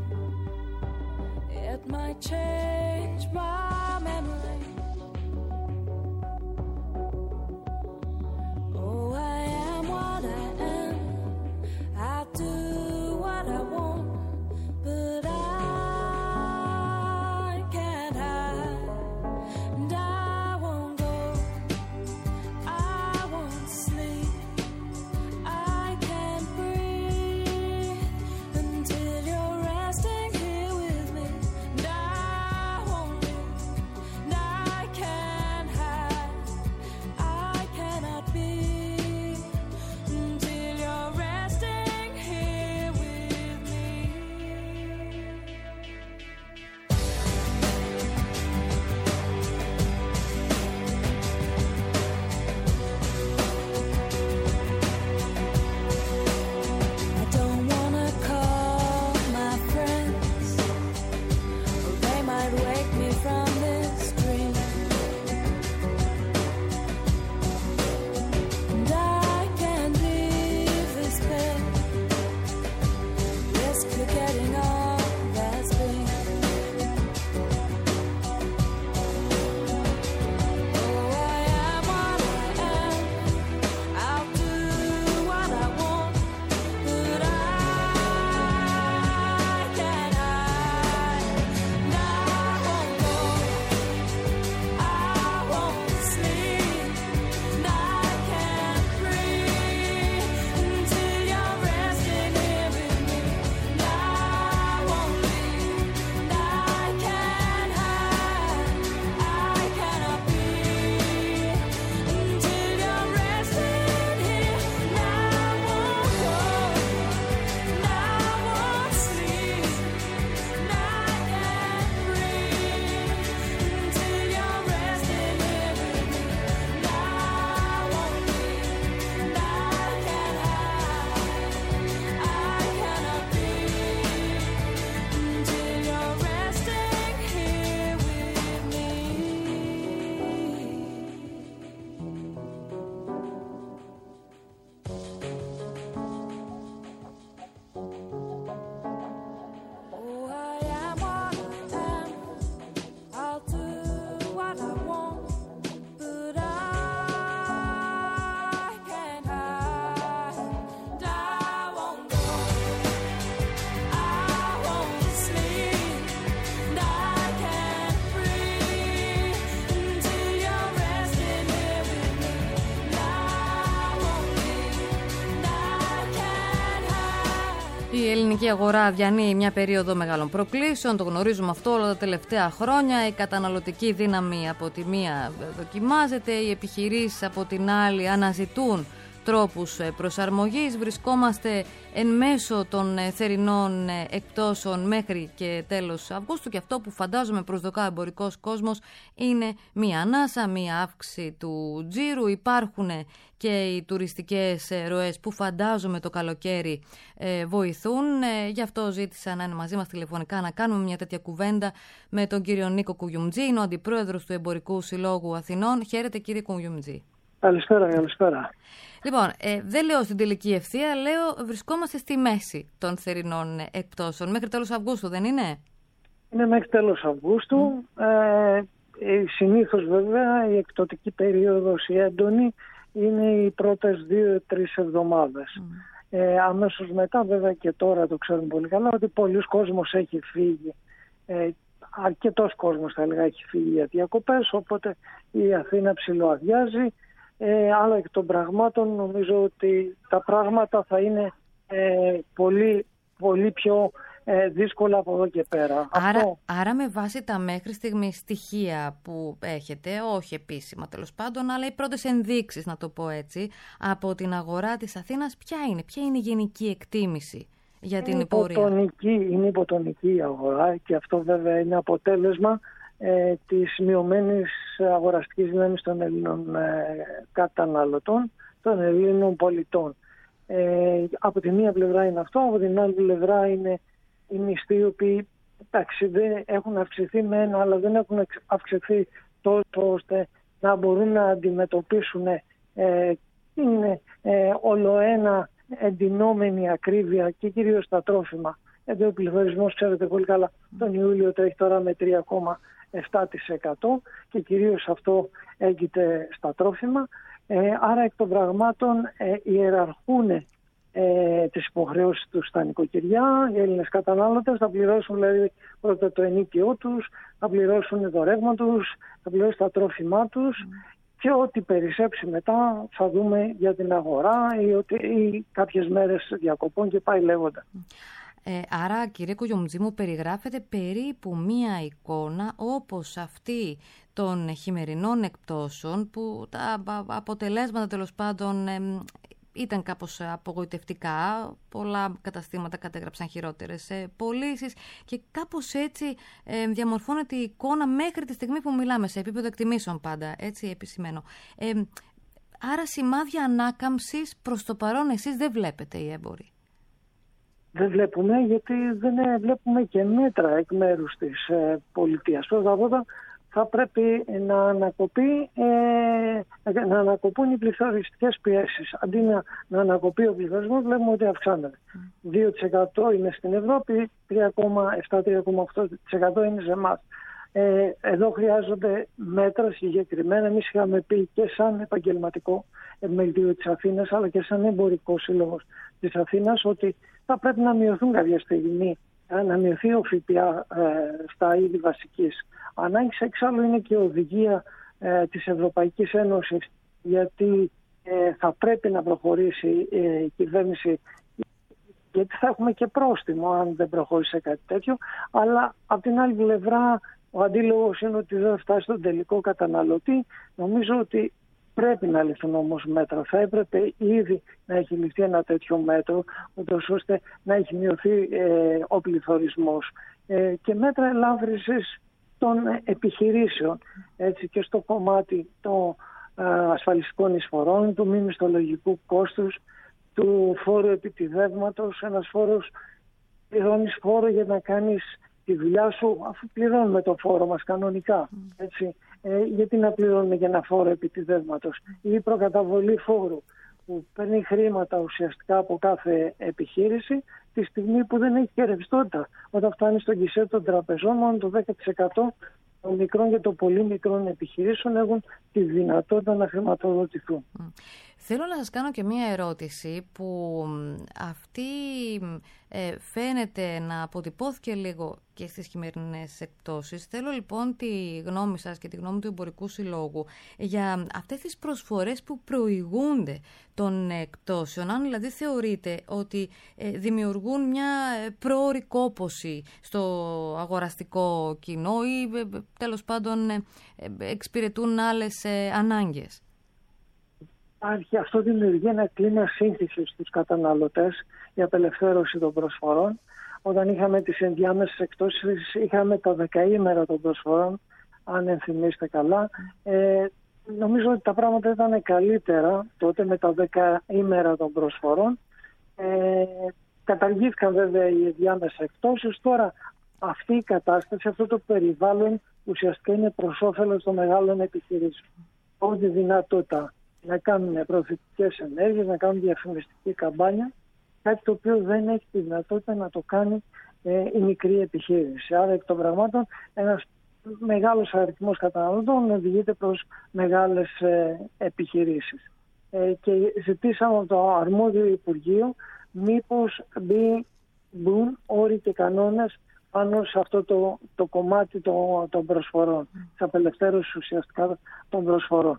It might change my memory. Oh, I am what I am. I do what I want. But I can't hide, and I won't go, I won't sleep, I can't breathe until you're resting here with me, and I won't Η ελληνική αγορά διανύει μια περίοδο μεγάλων προκλήσεων, το γνωρίζουμε αυτό όλα τα τελευταία χρόνια. Η καταναλωτική δύναμη από τη μία δοκιμάζεται, οι επιχειρήσεις από την άλλη αναζητούν τρόπους προσαρμογής. Βρισκόμαστε εν μέσω των θερινών εκπτώσεων μέχρι και τέλος Αυγούστου και αυτό που φαντάζομαι προσδοκά ο εμπορικός κόσμος είναι μία ανάσα, μία αύξηση του τζίρου. Υπάρχουν και οι τουριστικές ροές που φαντάζομαι το καλοκαίρι ε, βοηθούν. Ε, γι' αυτό ζήτησα να είναι μαζί μας τηλεφωνικά να κάνουμε μια τέτοια κουβέντα με τον κύριο Νίκο Κουγιουμτζή, είναι ο αντιπρόεδρος του Εμπορικού Συλλόγου Αθηνών. Χαίρετε κύριε Κουγιουμτζή. Καλησπέρα, καλησπέρα. Λοιπόν, ε, δεν λέω στην τελική ευθεία, λέω βρισκόμαστε στη μέση των θερινών εκπτώσεων. Μέχρι τέλος Αυγούστου, δεν είναι? Είναι μέχρι τέλος Αυγούστου. Mm. Ε, συνήθως βέβαια η εκπτωτική περίοδος, η έντονη, είναι οι πρώτες δύο-τρεις εβδομάδες. Mm. Ε, αμέσως μετά βέβαια και τώρα το ξέρουμε πολύ καλά ότι πολλοί κόσμος έχει φύγει. Ε, αρκετός κόσμος θα έλεγα έχει φύγει για διακοπές, οπότε η Αθήνα ψιλοαδειάζει. Ε, αλλά εκ των πραγμάτων νομίζω ότι τα πράγματα θα είναι ε, πολύ, πολύ πιο ε, δύσκολα από εδώ και πέρα. Άρα, Αυτό... άρα με βάση τα μέχρι στιγμή στοιχεία που έχετε, όχι επίσημα τέλος πάντων, αλλά οι πρώτες ενδείξεις, να το πω έτσι, από την αγορά της Αθήνας, ποια είναι, ποια είναι η γενική εκτίμηση για την είναι πορεία? Υποτονική, είναι υποτονική η αγορά και αυτό βέβαια είναι αποτέλεσμα Ε, της μειωμένης αγοραστικής δύναμης των Ελλήνων ε, καταναλωτών, των Ελλήνων πολιτών. Ε, από τη μία πλευρά είναι αυτό, από την άλλη πλευρά είναι οι μισθοί οι οποίοι εντάξει, δεν έχουν αυξηθεί με ένα, αλλά δεν έχουν αυξηθεί τόσο ώστε να μπορούν να αντιμετωπίσουν ε, είναι ε, ολοένα εντυνόμενη ακρίβεια και κυρίως τα τρόφιμα. Γιατί ο πληθωρισμός, ξέρετε πολύ καλά, τον Ιούλιο τρέχει τώρα με τρία κόμμα επτά τοις εκατό και κυρίως αυτό έγκυται στα τρόφιμα. Ε, άρα εκ των πραγμάτων ε, ιεραρχούν ε, τις υποχρεώσεις τους στα νοικοκυριά. Οι Έλληνες κατανάλωτες θα πληρώσουν δηλαδή πρώτα το ενοίκιό τους, θα πληρώσουν το ρεύμα τους, θα πληρώσουν τα τρόφιμά τους mm. και ό,τι περισσέψει μετά θα δούμε για την αγορά ή, ότι, ή κάποιες μέρες διακοπών και πάει λέγοντα. Mm. Ε, άρα, κύριε Κουγιουμτζή, μου περιγράφεται περίπου μία εικόνα όπως αυτή των χειμερινών εκπτώσεων που τα αποτελέσματα τέλος πάντων ε, ήταν κάπως απογοητευτικά. Πολλά καταστήματα κατέγραψαν χειρότερες ε, πωλήσεις και κάπως έτσι ε, διαμορφώνεται η εικόνα μέχρι τη στιγμή που μιλάμε, σε επίπεδο εκτιμήσεων πάντα, έτσι επισημαίνω. Ε, άρα σημάδια ανάκαμψης προς το παρόν εσείς δεν βλέπετε οι έμποροι? Δεν βλέπουμε, γιατί δεν βλέπουμε και μέτρα εκ μέρους της ε, πολιτείας. Πρώτα απ' όλα θα πρέπει να, ανακοπεί, ε, να ανακοπούν οι πληθωριστικές πιέσεις. Αντί να, να ανακοπεί ο πληθωρισμός, βλέπουμε ότι αυξάνεται. Mm. δύο τοις εκατό είναι στην Ευρώπη, τρία κόμμα επτά με τρία κόμμα οκτώ τοις εκατό είναι σε εμάς. Ε, εδώ χρειάζονται μέτρα συγκεκριμένα. Εμείς είχαμε πει και σαν επαγγελματικό επιμελητήριο της Αθήνας, αλλά και σαν εμπορικό σύλλογος της Αθήνας, ότι θα πρέπει να μειωθούν κάποια στιγμή, να μειωθεί ο ΦΠΑ ε, στα είδη βασικής ανάγκης. Εξάλλου είναι και οδηγία ε, της Ευρωπαϊκής Ένωσης, γιατί ε, θα πρέπει να προχωρήσει ε, η κυβέρνηση, γιατί θα έχουμε και πρόστιμο αν δεν προχωρήσει κάτι τέτοιο, αλλά από την άλλη πλευρά ο αντίλογος είναι ότι δεν θα φτάσει στον τελικό καταναλωτή. Νομίζω ότι πρέπει να ληφθούν όμως μέτρα. Θα έπρεπε ήδη να έχει ληφθεί ένα τέτοιο μέτρο, ώστε να έχει μειωθεί ε, ο πληθωρισμός. Ε, και μέτρα ελάφρυνσης των επιχειρήσεων, έτσι, και στο κομμάτι των ε, ασφαλιστικών εισφορών, του μη μισθολογικού κόστους, του φόρου επιτιδεύματος. Ένας φόρος, πληρώνεις φόρο για να κάνεις τη δουλειά σου, αφού πληρώνουμε το φόρο μας κανονικά, έτσι. Ε, γιατί να πληρώνουμε για ένα φόρο επιτιδεύματος? Ή προκαταβολή φόρου που παίρνει χρήματα ουσιαστικά από κάθε επιχείρηση τη στιγμή που δεν έχει και ρευστότητα. Όταν φτάνει στον γκισέ των τραπεζών, μόνο το δέκα τοις εκατό των μικρών και των πολύ μικρών επιχειρήσεων έχουν τη δυνατότητα να χρηματοδοτηθούν. Θέλω να σας κάνω και μία ερώτηση που αυτή ε, φαίνεται να αποτυπώθηκε λίγο και στις χειμερινές εκπτώσεις. Θέλω λοιπόν τη γνώμη σας και τη γνώμη του Εμπορικού Συλλόγου για αυτές τις προσφορές που προηγούνται των εκπτώσεων. Αν δηλαδή θεωρείτε ότι ε, δημιουργούν μια πρόωρη κόπωση στο αγοραστικό κοινό ή ε, τέλος πάντων ε, ε, εξυπηρετούν άλλες ε, ανάγκες. Υπάρχει, αυτό δημιουργεί ένα κλίμα σύγχυσης στους καταναλωτές για απελευθέρωση των προσφορών. Όταν είχαμε τις ενδιάμεσες εκπτώσεις, είχαμε τα δεκαήμερα των προσφορών, αν ενθυμίστε καλά. Ε, νομίζω ότι τα πράγματα ήταν καλύτερα τότε με τα δεκαήμερα των προσφορών. Ε, καταργήθηκαν βέβαια οι ενδιάμεσες εκπτώσεις. Τώρα αυτή η κατάσταση, αυτό το περιβάλλον ουσιαστικά είναι προς όφελος των μεγάλων επιχειρήσεων. Ό,τι δυνατότητα να κάνουν προωθητικές ενέργειες, να κάνουν διαφημιστική καμπάνια, κάτι το οποίο δεν έχει τη δυνατότητα να το κάνει ε, η μικρή επιχείρηση. Άρα εκ των πραγμάτων ένας μεγάλος αριθμός καταναλωτών οδηγείται προς μεγάλες ε, επιχειρήσεις. Ε, και ζητήσαμε από το αρμόδιο Υπουργείο μήπως μπει, μπουν όροι και κανόνες πάνω σε αυτό το, το κομμάτι των, των προσφορών, mm. της απελευθέρωσης ουσιαστικά των προσφορών.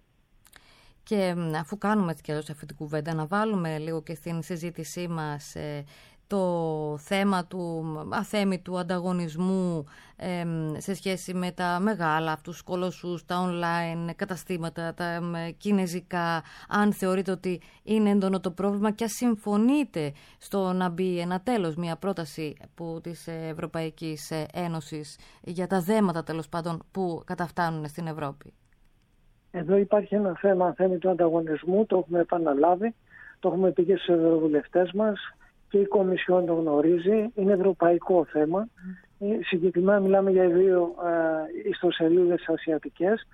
Και αφού κάνουμε έτσι κι αλλιώς αυτή την κουβέντα, να βάλουμε λίγο και στην συζήτησή μας ε, το θέμα του αθέμητου ανταγωνισμού ε, σε σχέση με τα μεγάλα, αυτούς τους κολοσσούς, τα online καταστήματα, τα ε, κινεζικά. Αν θεωρείτε ότι είναι έντονο το πρόβλημα και αν συμφωνείτε στο να μπει ένα τέλος, μια πρόταση που, της Ευρωπαϊκής Ένωσης για τα δέματα τέλος πάντων που καταφτάνουν στην Ευρώπη. Εδώ υπάρχει ένα θέμα αθέμητου ανταγωνισμού, το έχουμε επαναλάβει, το έχουμε πει και στους ευρωβουλευτές μας και η Κομισιόν το γνωρίζει, είναι ευρωπαϊκό θέμα. Mm. Συγκεκριμένα μιλάμε για δύο ε, ιστοσελίδες ασιατικές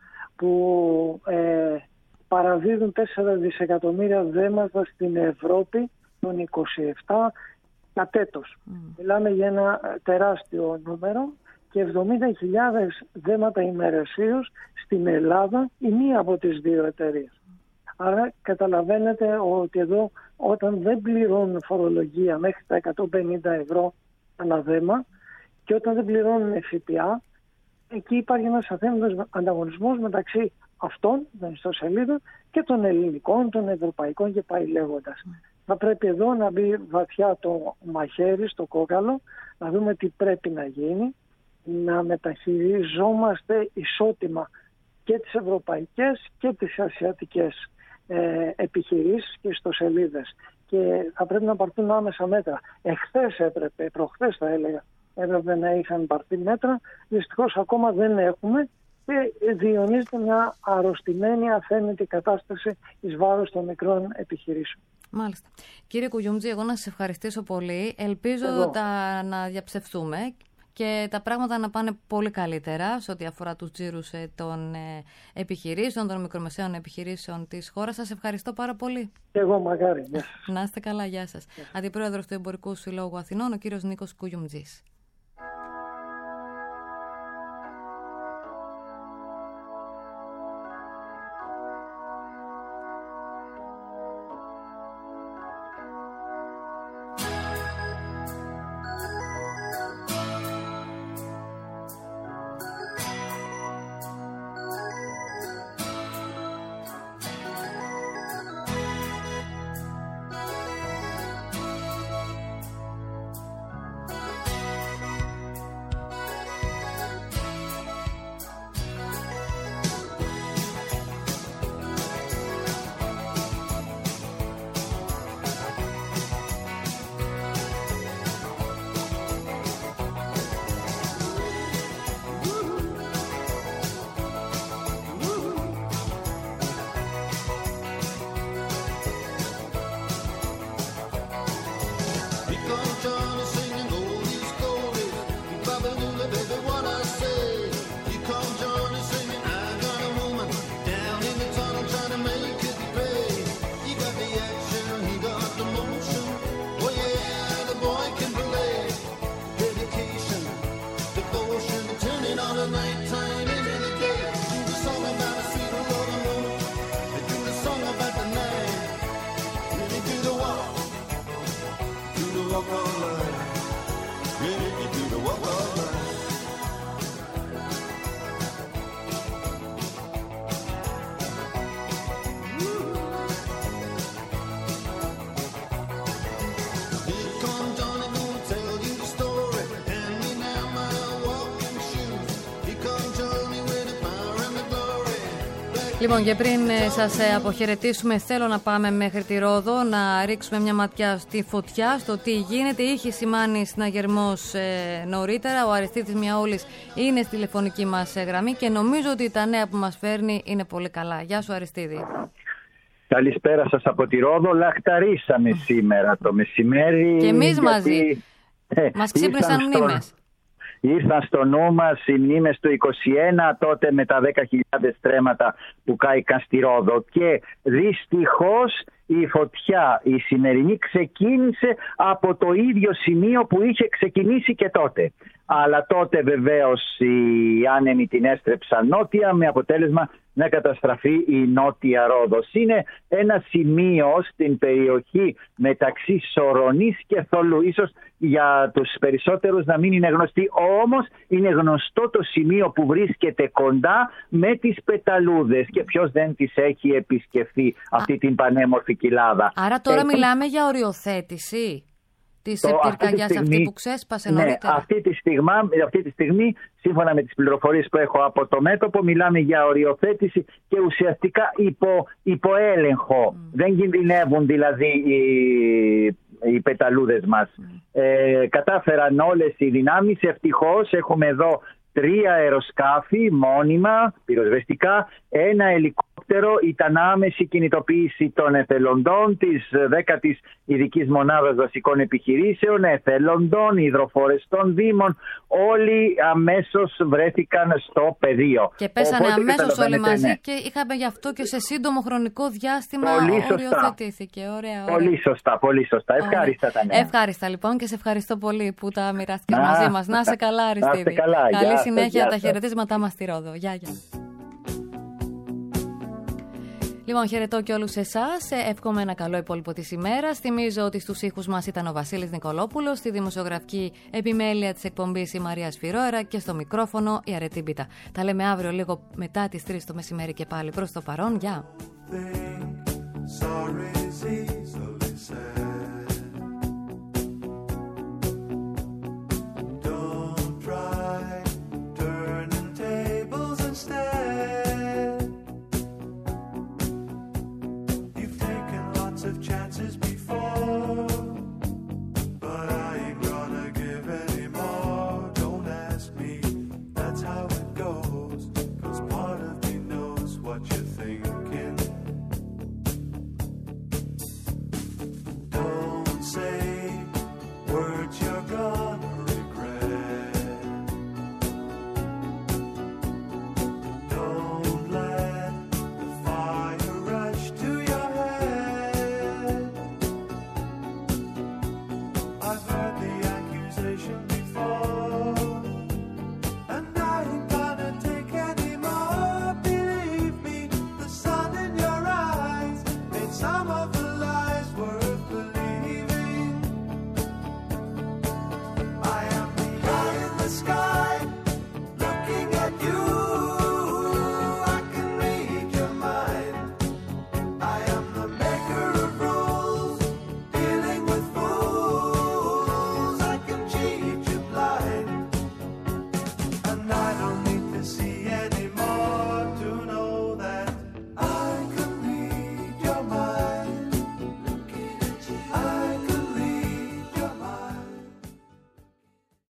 που ε, παραδίδουν τέσσερα δισεκατομμύρια δέματα στην Ευρώπη των είκοσι επτά κατ' έτος. Mm. Μιλάμε για ένα τεράστιο νούμερο. Και εβδομήντα χιλιάδες δέματα ημερησίως στην Ελλάδα η μία από τις δύο εταιρείες. Άρα καταλαβαίνετε ότι εδώ όταν δεν πληρώνουν φορολογία μέχρι τα εκατόν πενήντα ευρώ ανά δέμα και όταν δεν πληρώνουν ΦΠΑ, εκεί υπάρχει ένας αθέμητος ανταγωνισμός μεταξύ αυτών των ιστοσελίδων και των ελληνικών, των ευρωπαϊκών και πάει λέγοντας. Mm. Θα πρέπει εδώ να μπει βαθιά το μαχαίρι στο κόκαλο, να δούμε τι πρέπει να γίνει, να μεταχειριζόμαστε ισότιμα και τις ευρωπαϊκές και τις ασιατικές ε, επιχειρήσεις και ιστοσελίδες. Και θα πρέπει να πάρθουν άμεσα μέτρα. Εχθές έπρεπε, προχθές θα έλεγα, έπρεπε να είχαν πάρθει μέτρα. Δυστυχώς ακόμα δεν έχουμε και διονύζεται μια αρρωστημένη αθέμητη κατάσταση εις βάρος των μικρών επιχειρήσεων. Μάλιστα. Κύριε Κουγιούμτζη, εγώ να σας ευχαριστήσω πολύ. Ελπίζω τα, να διαψευθούμε και τα πράγματα να πάνε πολύ καλύτερα σε ό,τι αφορά τους τζίρους των επιχειρήσεων, των μικρομεσαίων επιχειρήσεων της χώρας. Σας ευχαριστώ πάρα πολύ. Και εγώ μακάρι. Γεια σας. Να είστε καλά, γεια σας. Yeah. Αντιπρόεδρος του Εμπορικού Συλλόγου Αθηνών, ο κύριος Νίκος Κουγιούμτζης. Λοιπόν, και πριν ε, σας ε, αποχαιρετήσουμε, θέλω να πάμε μέχρι τη Ρόδο να ρίξουμε μια ματιά στη φωτιά, στο τι γίνεται. Είχε σημάνει συναγερμός ε, νωρίτερα. Ο Αριστίδης Μιαούλης είναι στη τηλεφωνική μας ε, γραμμή και νομίζω ότι τα νέα που μας φέρνει είναι πολύ καλά. Γεια σου, Αριστίδη. Καλησπέρα σας από τη Ρόδο. Λαχταρίσαμε σήμερα το μεσημέρι. Και εμείς γιατί, μαζί. Ε, μας ξύπνησαν μνήμες. Ήρθαν στο νου μας οι μνήμες του είκοσι ένα, τότε με τα δέκα χιλιάδες τρέματα που κάηκαν στη Ρόδο. Και δυστυχώς η φωτιά η σημερινή ξεκίνησε από το ίδιο σημείο που είχε ξεκινήσει και τότε. Αλλά τότε βεβαίως οι άνεμοι την έστρεψαν νότια, με αποτέλεσμα να καταστραφεί η Νότια Ρόδος. Είναι ένα σημείο στην περιοχή μεταξύ Σορονής και Θολού. Ίσως για τους περισσότερους να μην είναι γνωστή, όμως είναι γνωστό το σημείο που βρίσκεται κοντά με τις Πεταλούδες και ποιος δεν τις έχει επισκεφθεί αυτή την πανέμορφη κοιλάδα. Άρα τώρα ε, μιλάμε για οριοθέτηση της πυρκαγιάς αυτή, αυτή που ξέσπασε ναι, νωρίτερα. Αυτή τη, στιγμή, αυτή τη στιγμή, σύμφωνα με τις πληροφορίες που έχω από το μέτωπο, μιλάμε για οριοθέτηση και ουσιαστικά υπό, υπό έλεγχο. Mm. Δεν κινδυνεύουν δηλαδή οι, οι πεταλούδες μας. Mm. Ε, κατάφεραν όλες οι δυνάμεις. Ευτυχώς έχουμε εδώ τρία αεροσκάφη μόνιμα, πυροσβεστικά, ένα ελικόπτερο, ήταν άμεση κινητοποίηση των εθελοντών της δέκατης ειδικής μονάδας βασικών επιχειρήσεων, εθελοντών, υδροφορεστών δήμων, όλοι αμέσως βρέθηκαν στο πεδίο. Και πέσανε Οπότε, αμέσως όλοι μαζί ναι. και είχαμε γι' αυτό και σε σύντομο χρονικό διάστημα οριοθετήθηκε. Ωραία, ωραία. Πολύ σωστά, πολύ σωστά. Ευχάριστα τα νέα. Ευχάριστα λοιπόν και σε ευχαριστώ πολύ που τα μοιράστηκες μαζί μας. Να είσαι καλά, Αριστίδη. Καλά, Καλή γεια, συνέχεια, γεια, τα χαιρετίσματά μας στη Ρόδο. Γεια, γεια. Λοιπόν, χαιρετώ και όλους εσάς. Εύχομαι ένα καλό υπόλοιπο της ημέρας. Θυμίζω ότι στους ήχους μας ήταν ο Βασίλης Νικολόπουλος, στη δημοσιογραφική επιμέλεια της εκπομπής η Μαρία Σφυρόερα και στο μικρόφωνο η Αρετή Μπίτα. Τα λέμε αύριο λίγο μετά τις τρεις το μεσημέρι και πάλι. Προς το παρόν, γεια.